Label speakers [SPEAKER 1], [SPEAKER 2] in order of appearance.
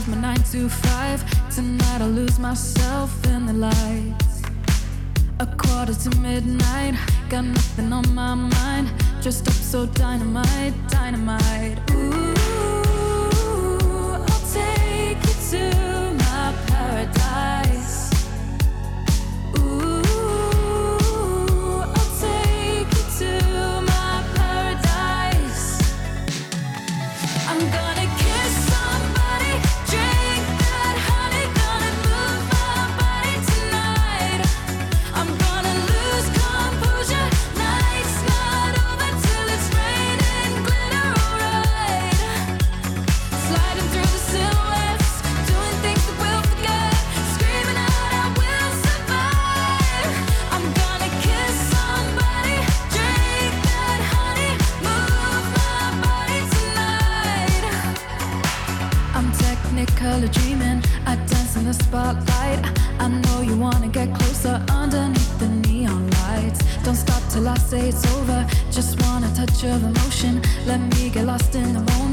[SPEAKER 1] was my 9 to 5. Tonight I'll lose myself in the lights. A quarter to midnight, got nothing on my mind. Dressed up so dynamite, dynamite. Ooh, I'll take you to my paradise. Ooh, I'll take you to my paradise. I'm gonna kiss somebody, drink that honey, gonna move my body tonight. I'm gonna lose composure, night's not over till it's raining glitter, alright. Sliding through the silhouettes, doing things that we'll forget, screaming out I will survive. I'm gonna kiss somebody, drink that honey, move my body tonight. I'm technicolor dreaming, I dance in the spotlight. I know you wanna get closer underneath the neon lights. Don't stop till I say it's over, just want a touch of emotion. Let me get lost in the moment.